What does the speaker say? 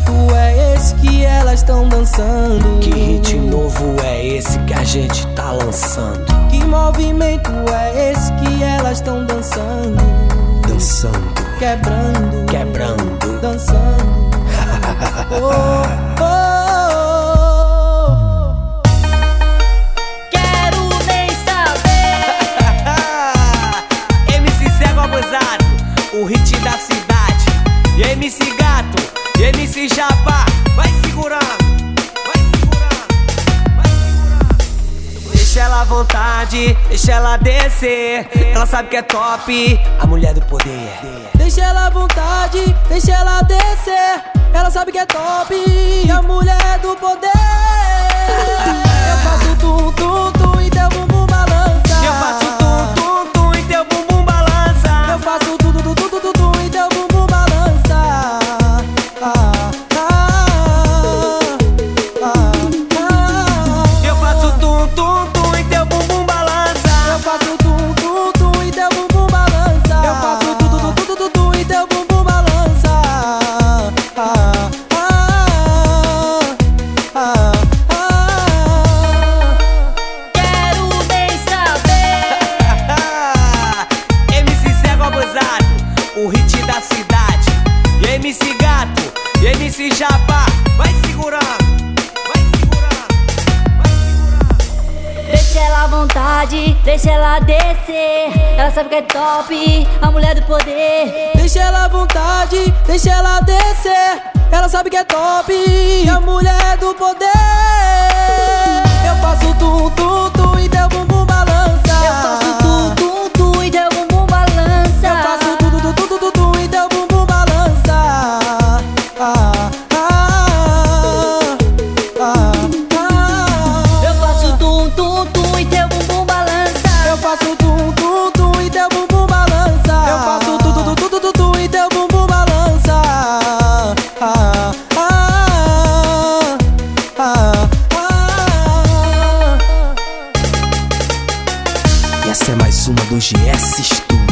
movimento é esse que elas estão dançando? Que hit novo é esse que a gente tá lançando? Que movimento é esse que elas estão dançando? Dançando, Quebrando, quebrando, dançando. Oh, oh, oh. Quero nem saber. MC Cego Abusado, o hit da cidade. E MC Gato, e MC Jabá. Vai segurando, vai segurando, vai segurando. Deixa ela à vontade, deixa ela descer. Ela sabe que é top, a mulher do poder. Deixa ela à vontade, deixa ela descer. Ela sabe que é top, a mulher do poder. Eu faço tum, tum, tum e teu bumbum balança. Eu faço tum, tum, tum e teu bumbum balança. Eu faço tum, tum, tum, tum, tum e teu bumbum balança. Eu faço tum, tum, tum e teu bumbum balança. Eu faço tum, tum, tum e teu bumbum balança. Eu faço tum, tum, tum, tum, tum e teu bumbum balança. Quero nem saber. MC Cego Abusado, o hit da cidade. E MC Gato, e MC Jabá. Vai segurando, vai segurando, vai segurando. Deixa ela à vontade, deixa ela descer. Ela sabe que é top, a mulher do poder. Deixa ela à vontade, deixa ela descer. Ela sabe que é top, a mulher do poder. Eu faço tum, tum, tum e teu bumbum balança. Eu faço tum, tum, tum e teu bumbum balança. Eu faço tum, tum, tum, tum, tum e teu bumbum balança. Eu faço tum, tum, tum e teu bumbum balança. Eu faço tum, tum, tum e teu bumbum balança. Eu faço tum, tum, tum, tum, tum e teu bumbum balança. E essa é mais uma do GS Studio.